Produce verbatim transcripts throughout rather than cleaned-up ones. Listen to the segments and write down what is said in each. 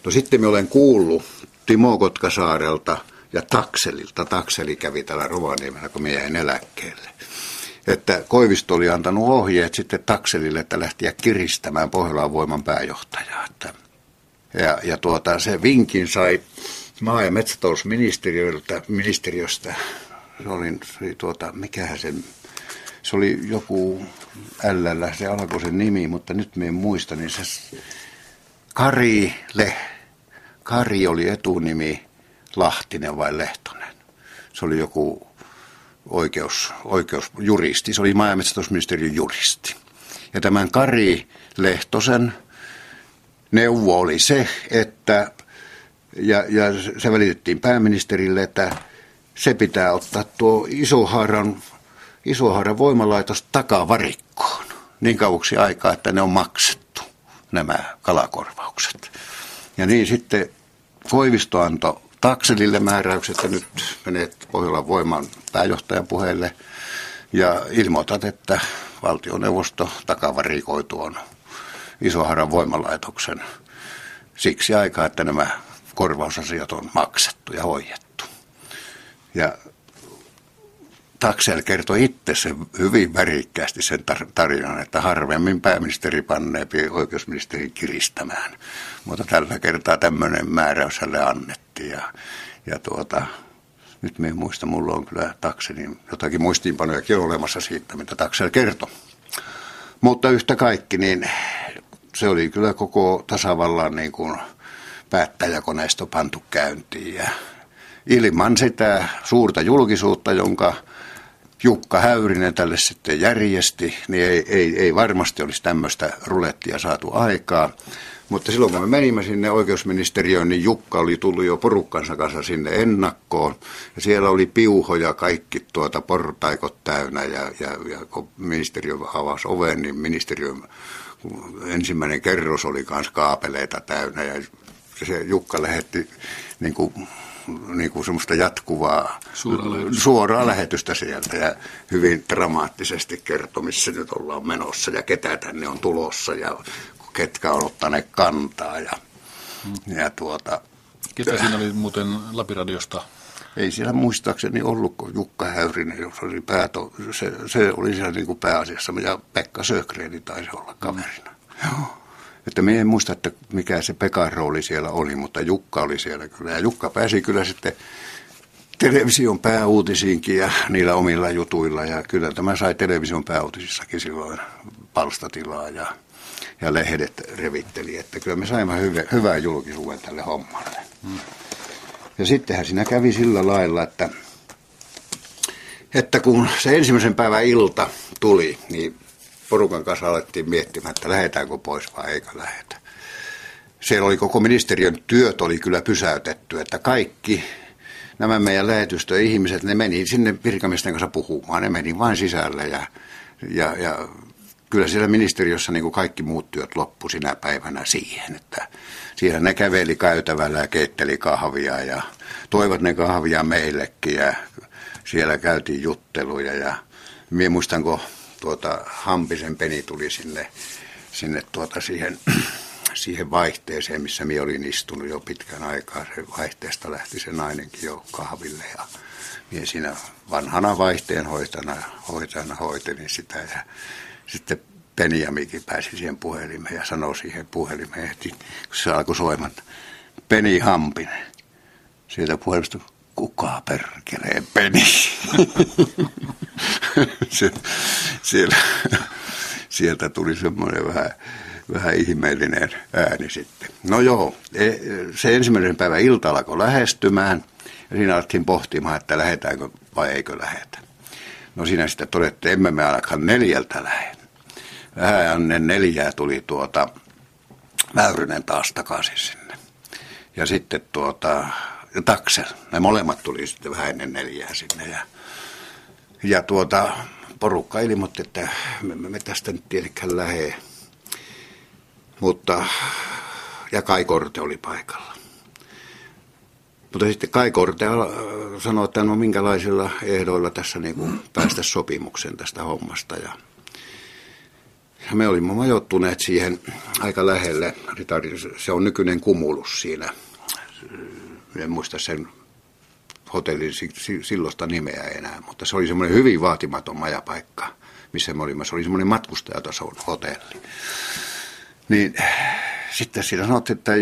No sitten me olen kuullut Timo Kotkasaarelta ja Takselilta. Takseli kävi täällä Rovaniemellä, kun minä jäin eläkkeelle. Että Koivisto oli antanut ohjeet sitten Takselille, että lähtiä kiristämään Pohjolan Voiman pääjohtajaa. Että ja, ja tuota, se vinkin sai maa- ja metsätalousministeriöltä, ministeriöstä. Se oli, se oli tuota, mikähän sen, se oli joku L:llä, se alkoi sen nimi, mutta nyt minä en muista, niin se Kari Le, Kari oli etunimi, Lahtinen vai Lehtonen. Se oli joku oikeus, oikeusjuristi, se oli maa- ja metsätalousministeriön juristi. Ja tämän Kari Lehtosen neuvo oli se, että, ja, ja se välitettiin pääministerille, että se pitää ottaa tuo Isohaaran, Isohaaran voimalaitos takavarikkoon niin kauaksi aikaa, että ne on maksettu, nämä kalakorvaukset. Ja niin sitten Koivisto antoi Takselille määräykset, että nyt menet Pohjolan Voiman pääjohtajan puheelle ja ilmoitat, että valtioneuvosto takavarikoi tuon Isohaaran voimalaitoksen siksi aikaa, että nämä korvausasiat on maksettu ja hoidettu. Ja Taksel kertoi itse sen hyvin värikkäästi sen tarinan, että harvemmin pääministeri panneepi oikeusministerin kiristämään. Mutta tällä kertaa tämmöinen määräys hänelle annettiin. Ja, ja tuota, nyt minä en muista, mulla on kyllä Takselin jotakin muistiinpanojakin olemassa siitä, mitä Taksel kertoi. Mutta yhtä kaikki, niin se oli kyllä koko tasavallan niin kuin päättäjäkoneisto pantu käyntiin. Ja ilman sitä suurta julkisuutta, jonka Jukka Häyrinen tälle sitten järjesti, niin ei, ei, ei varmasti olisi tämmöistä rulettia saatu aikaa. Mutta silloin kun me menimme sinne oikeusministeriöön, niin Jukka oli tullut jo porukkansa kanssa sinne ennakkoon. Ja siellä oli piuhoja kaikki tuota portaikot täynnä ja, ja, ja kun ministeriö avasi oven, niin ministeriön ensimmäinen kerros oli myös kaapeleita täynnä ja se Jukka lähetti niin kuin niin kuin semmoista jatkuvaa suoraa lähetystä. suoraa lähetystä sieltä ja hyvin dramaattisesti kertoi, missä nyt ollaan menossa ja ketä tänne on tulossa ja ketkä on ottaneet kantaa. Ja, hmm. ja tuota, ketä siinä oli muuten Lapiradiosta? Ei siellä muistaakseni ollut kuin Jukka Häyrinen, jos oli pääto, se, se oli siellä niin kuin pääasiassa ja Pekka Sögren taisi olla kaverina. Hmm. Joo. Että me en muista, että mikä se Pekan rooli siellä oli, mutta Jukka oli siellä kyllä. Ja Jukka pääsi kyllä sitten television pääuutisiinkin ja niillä omilla jutuilla. Ja kyllä tämä sai television pääuutisissakin silloin palstatilaa ja, ja lehdet revitteli. Että kyllä me saimme hyvä, hyvää julkisuuden tälle hommalle. Hmm. Ja sittenhän siinä kävi sillä lailla, että, että kun se ensimmäisen päivän ilta tuli, niin porukan kanssa alettiin miettimään, että lähdetäänkö pois vai eikö lähdetä. Siellä oli koko ministeriön työt oli kyllä pysäytetty, että kaikki nämä meidän lähetystöihmiset, ne meni sinne virkamiesten kanssa puhumaan, ne meni vain sisälle ja, ja, ja kyllä siellä ministeriössä niin kuin kaikki muut työt loppu sinä päivänä siihen, että siellä ne käveli käytävällä ja keitteli kahvia ja toivat ne kahvia meillekin ja siellä käytiin jutteluja ja minä muistanko tuota Hampisen Peni tuli sinne, sinne tuota siihen, siihen vaihteeseen, missä minä olin istunut jo pitkän aikaa. Se vaihteesta lähti se nainenkin jo kahville ja minä siinä vanhana vaihteen hoitajana, hoitajana hoitelin sitä ja sitten Peni ja Miki pääsi siihen puhelimeen ja sanoi siihen puhelimeen, että kun se alkoi soimaan, Peni Hampinen. Sieltä puhelimesta, kuka perkelee Peni? Se, siellä, sieltä tuli semmoinen vähän, vähän ihmeellinen ääni sitten. No joo, se ensimmäisen päivän ilta alkoi lähestymään ja siinä alettiin pohtimaan, että lähdetäänkö vai eikö lähetä. No siinä sitten todettiin, emme me ainakaan neljältä lähde. Vähän ennen neljää tuli tuota Väyrynen taas takaisin sinne. Ja sitten tuota ja Taksel, ne molemmat tuli sitten vähän ennen neljää sinne ja Ja tuota, porukka ilmoitti, että me, me tästä nyt tietenkään lähde. Mutta, ja Kai Korte oli paikalla. Mutta sitten Kai Korte sanoi, että no minkälaisilla ehdoilla tässä niin kuin päästä sopimukseen tästä hommasta. Ja, me olimme majoittuneet siihen aika lähelle. Se on nykyinen Kumulus siinä. En muista sen hotellin silloista nimeä enää, mutta se oli semmoinen hyvin vaatimaton majapaikka, missä me olimme. Se oli semmoinen matkustajatason hotelli. Niin sitten siinä sanottiin, että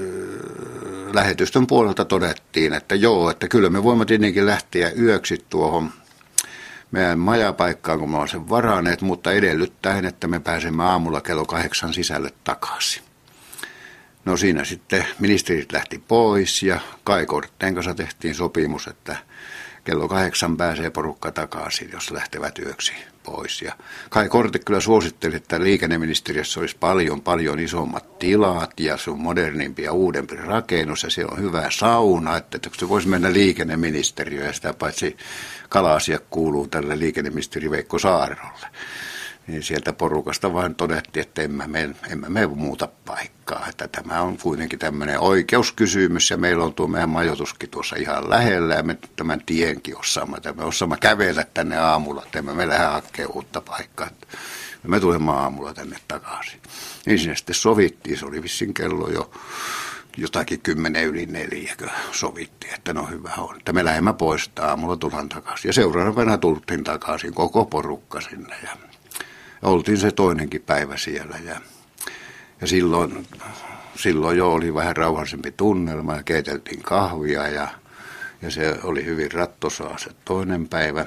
lähetystön puolelta todettiin, että joo, että kyllä me voimme tietenkin lähteä yöksi tuohon meidän majapaikkaan, kun me olemme sen varanneet, mutta edellyttäen, että me pääsemme aamulla kello kahdeksan sisälle takaisin. No siinä sitten ministerit lähti pois ja Kai Kortteen kanssa tehtiin sopimus, että kello kahdeksan pääsee porukka takaisin, jos lähtevät yöksi pois. Ja Kai Korte kyllä suositteli, että liikenneministeriössä olisi paljon, paljon isommat tilat ja se on modernimpi ja uudempi rakennus ja siellä on hyvä sauna, että se voisi mennä liikenneministeriöön ja sitä paitsi kala-asia kuuluu tälle liikenneministeri Veikko Saarerolle. Niin sieltä porukasta vain todettiin, että emme me, emme me muuta paikkaa, että tämä on kuitenkin tämmöinen oikeuskysymys ja meillä on tuo meidän majoituskin tuossa ihan lähellä ja me tämän tienkin osaamme, että me osaamme kävellä tänne aamulla, että emme me lähde hakemaan uutta paikkaa, me tulemme aamulla tänne takaisin. Niin sinne sitten sovittiin, se oli vissiin kello jo jotakin kymmenen yli neljäkö sovittiin, että no hyvä on, että me lähdemme pois, että aamulla tullaan takaisin ja seuraavana tultiin takaisin koko porukka sinne ja oltiin se toinenkin päivä siellä ja, ja silloin, silloin jo oli vähän rauhallisempi tunnelma ja keiteltiin kahvia ja, ja se oli hyvin rattosaa se toinen päivä.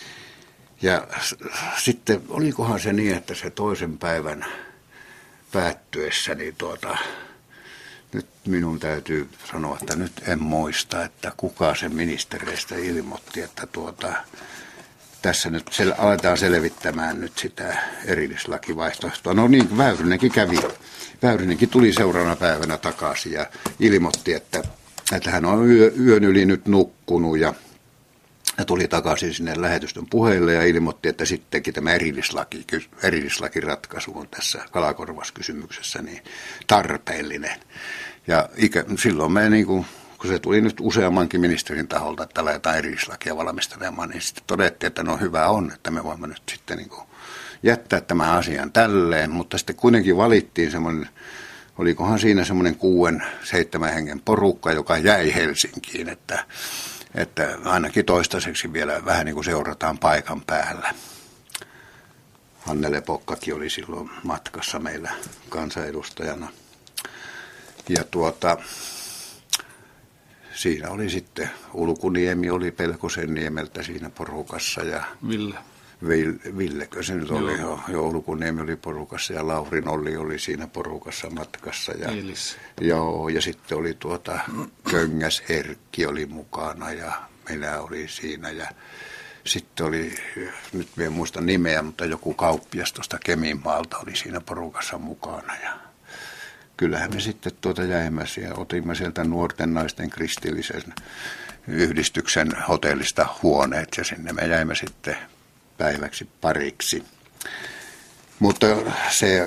Ja s- sitten olikohan se niin, että se toisen päivän päättyessä, niin tuota, nyt minun täytyy sanoa, että nyt en muista, että kuka se ministereistä ilmoitti, että tuota, tässä nyt sel- aletaan selvittämään nyt sitä erillislakivaihtoehtoa. No niin, Väyrynenkin kävi. Väyrynenkin tuli seuraavana päivänä takaisin ja ilmoitti, että, että hän on yö, yön yli nyt nukkunut ja, ja tuli takaisin sinne lähetystön puheille ja ilmoitti, että sittenkin tämä erillislaki, erillislakiratkaisu on tässä kalakorvauskysymyksessä niin tarpeellinen. Ja ikä, silloin me niin kuin kun se tuli nyt useammankin ministerin taholta, että lähdetään erillislakia valmistelemaan, niin sitten todettiin, että no hyvä on, että me voimme nyt sitten niin kuin jättää tämän asian tälleen, mutta sitten kuitenkin valittiin semmoinen, olikohan siinä semmoinen kuuden, seitsemän hengen porukka, joka jäi Helsinkiin, että, että ainakin toistaiseksi vielä vähän niin kuin seurataan paikan päällä. Hanne Lepokkakin oli silloin matkassa meillä kansanedustajana. Ja tuota... Siinä oli sitten, Ulkuniemi oli Pelkosen niemeltä siinä porukassa ja Ville. Ville Villekö se nyt oli, joo. Jo, Ulkuniemi oli porukassa ja Laurin Olli oli siinä porukassa matkassa. Ja, joo, ja sitten oli tuota Köngäs Erkki oli mukana ja minä oli siinä ja sitten oli, nyt en muista nimeä, mutta joku kauppias tuosta Keminmaalta oli siinä porukassa mukana ja kyllähän me sitten tuota jäimme ja otimme sieltä nuorten naisten kristillisen yhdistyksen hotellista huoneet ja sinne me jäimme sitten päiväksi pariksi. Mutta se,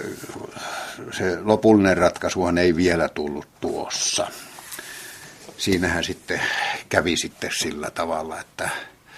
se lopullinen ratkaisuhan ei vielä tullut tuossa. Siinähän sitten kävi sitten sillä tavalla, että,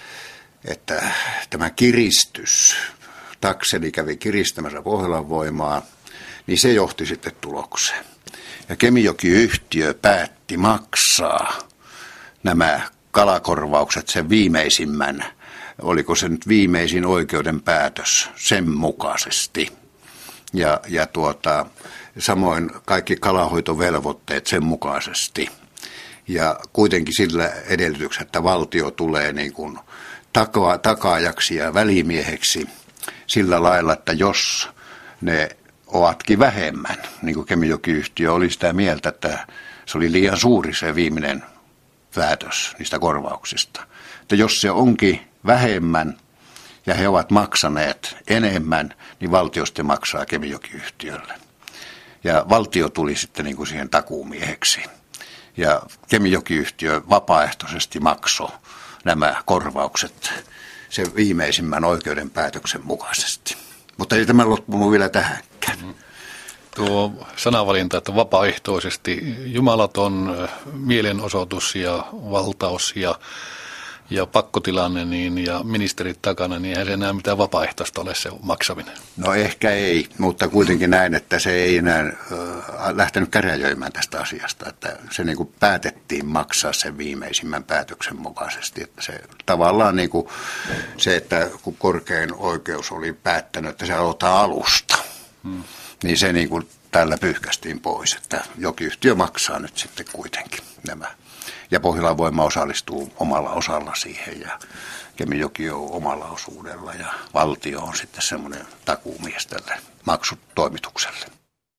että tämä kiristys, takseli kävi kiristämässä Pohjolan voimaa, niin se johti sitten tulokseen. Ja Kemijoki-yhtiö päätti maksaa nämä kalakorvaukset sen viimeisimmän, oliko se nyt viimeisin oikeuden päätös sen mukaisesti. Ja, ja tuota, samoin kaikki kalahoitovelvoitteet sen mukaisesti. Ja kuitenkin sillä edellytyksellä, että valtio tulee niin kuin taka- takaajaksi ja välimieheksi sillä lailla, että jos ne ovatkin vähemmän, niin kuin Kemijoki-yhtiö oli sitä mieltä, että se oli liian suuri se viimeinen päätös niistä korvauksista. Että jos se onkin vähemmän ja he ovat maksaneet enemmän, niin valtio sitten maksaa Kemijoki-yhtiölle. Ja valtio tuli sitten niin kuin siihen takuumieheksi. Ja Kemijoki-yhtiö vapaaehtoisesti maksoi nämä korvaukset sen viimeisimmän oikeuden päätöksen mukaisesti. Mutta ei tämä loppunut vielä tähänkään. Tuo sanavalinta, että vapaaehtoisesti jumalaton mielenosoitus ja valtaus ja ja pakkotilanne niin, ja ministerit takana, niin eihän se enää mitään vapaaehtoista ole se maksaminen. No ehkä ei, mutta kuitenkin näin, että se ei enää äh, lähtenyt käräjöimään tästä asiasta, että se niin kuin päätettiin maksaa sen viimeisimmän päätöksen mukaisesti, että se tavallaan niin kuin se, että kun korkein oikeus oli päättänyt, että se aloittaa alusta, hmm. niin se niin kuin tällä pyyhkästiin pois, että Jokiyhtiö maksaa nyt sitten kuitenkin nämä. Ja Pohjolan Voima osallistuu omalla osalla siihen ja Kemijoki on omalla osuudella ja valtio on sitten semmoinen takuumies tälle maksutoimitukselle.